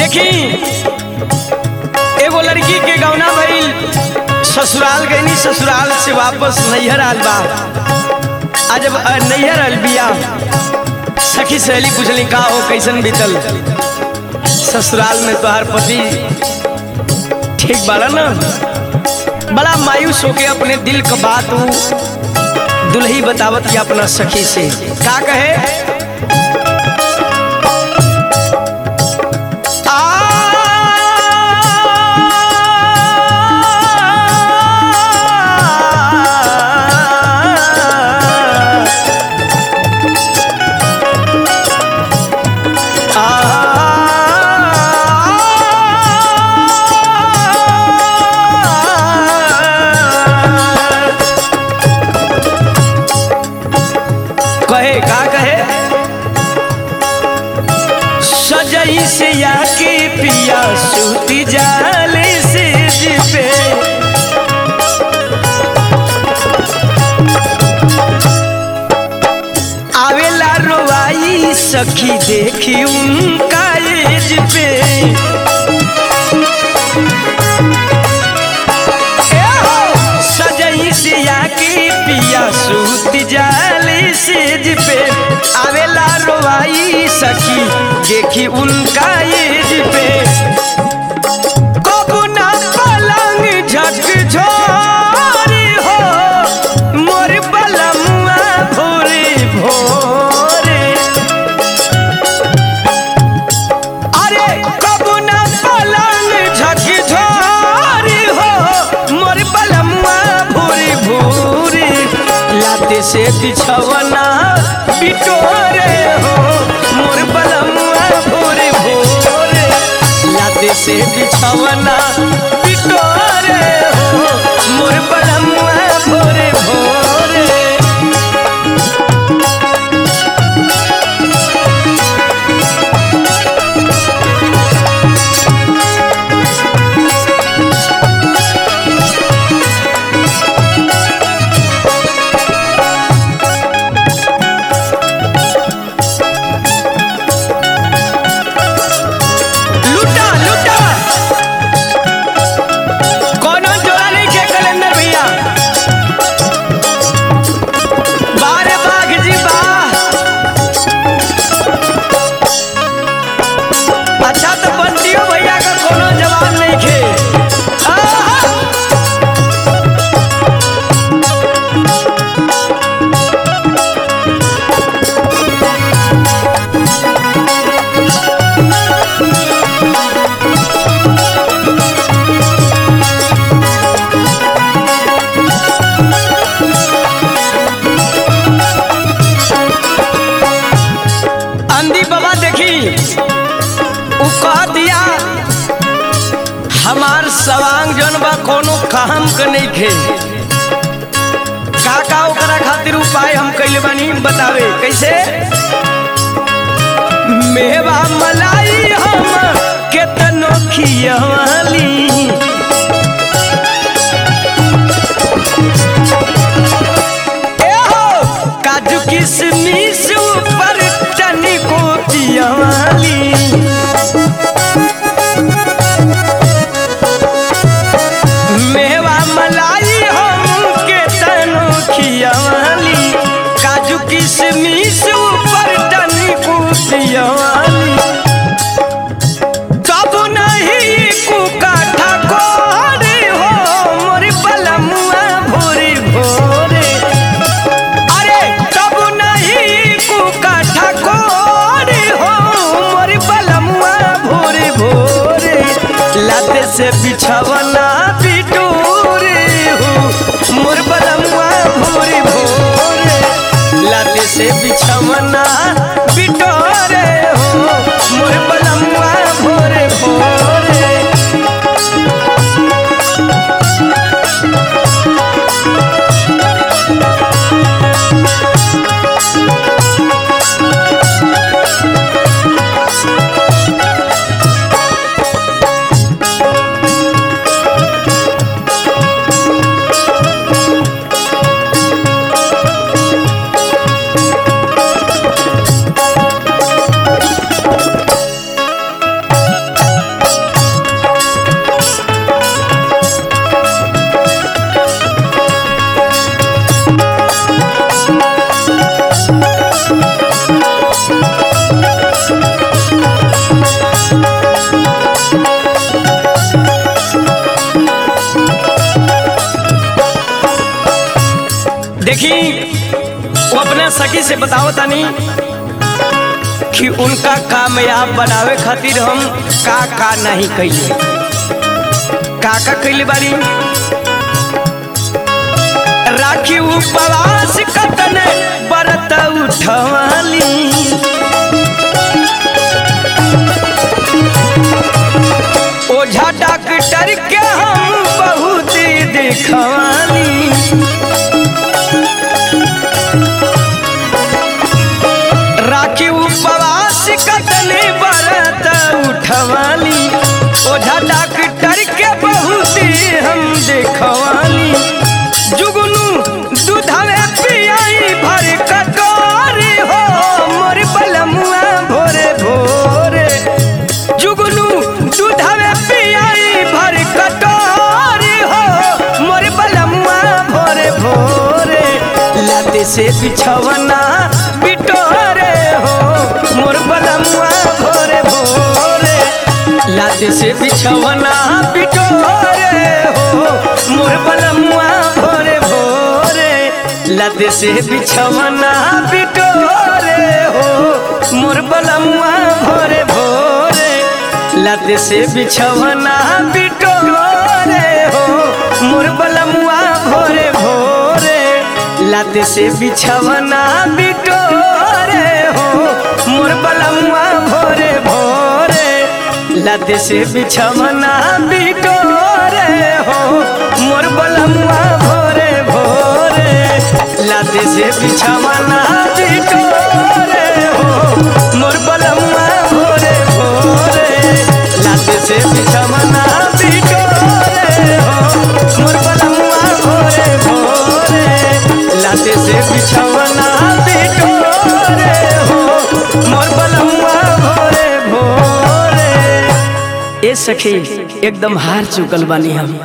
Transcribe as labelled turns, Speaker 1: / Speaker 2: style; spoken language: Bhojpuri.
Speaker 1: देखी एगो लड़की के गौना भइल, ससुराल गईनी, ससुराल से वापस नैहर आल बा। आज जब नैहर आल बिया, सखी सहेली पूछली का हो कैसन बीतल ससुराल में, तोहार पति ठीक बाड़ा ना। बड़ा मायूस होके अपने दिल का बात दुल्ही बतावत या अपना सखी से का कहे। कहे का कहे, सजई से याके पिया सूती जाले से जिपे, आवेला रोवाई सखी देखी उनका एज पे। सजई से याके पिया सूती जाले सेज पे, आवेला रोवाई सखी देखी उनका एज पे। कबू ना पलंग झकझोरी हो मोर बलमुआ भोरे भोरे, अरे कबू ना पलंग झकझोरी हो मोर बलमुआ भोरे भोरे, लाते से बिछवना बिटोरे हो मोर बलमुआ भोरे भोरे, लाते से बिछवना बिटोरे हो मोर बलमुआ भोरे भोरे। हमार सवांग जन बा कोनो काम के नहीं खे, का ओकरा खातिर उपाय हम कैले बानी बतावे कैसे। मेवा मलाई हम केतनो खियवाली, काजू किशमिश ऊपर तनिको पियवाली, मेवा मलाई हम केतनो खियवाली, काजू किशमिश ऊपर तनिको पियवाली, तब नहीं कुकाठा कोरे हो मोर बलमुआ भोरे भोरे, अरे तब नहीं कुकाठा कोरे हो मोर बलमुआ भोरे भोरे, लाते से बिछवना बिटोरे हो मोर बलमुआ भोरे भोरे, लाते से बिछवना बिटोरे हो मोर बलमुआ भोरे भोरे। देखी वो अपने सखी से बताओ तनी कि उनका कामयाब बनावे खातिर हम का नहीं कैले, का कैले बारी। राखी उपवास कतने बरत उठवाली, ओझा डॉक्टर के हम बहुत देखवाली। राखी उपवास कतने बरत उठवाली, ओझा डॉक्टर के बहुत हम देखवाली। जुगनू दूधवे पियाई भर कटोरी हो मोर बलमुआ भोरे भोरे। जुगनू दूधवे पियाई भर कटोरी हो मोर बलमुआ भोरे भोरे। लाते से बिछवना बिटोरे हो मोर बलमुआ भोरे भोरे। लाते से बिछवना बिटोरे हो मोर बलमुआ भोरे भोरे। लाते से बिछवना बिटोरे हो मोर बलमुआ भोरे भोरे। लाते से बिछवना बिटोरे हो मोर बलमुआ भोरे भोरे। लाते से बिछवना बिटोरे हो मोर बलमुआ भोरे भोरे। लाते से बिछवना बिटोरे हो मोर बलमुआ भोरे भोरे। लाते से बिछवना बिटोरे हो मोर बलमुआ भोरे भोरे। लाते से बिछवना बिटोरे हो मोर बलमुआ भोरे भोरे। लाते से बिछवना बिटोरे हो मोर बलमुआ भोरे भोरे। ए सखी एकदम हार चुकल बानी हम।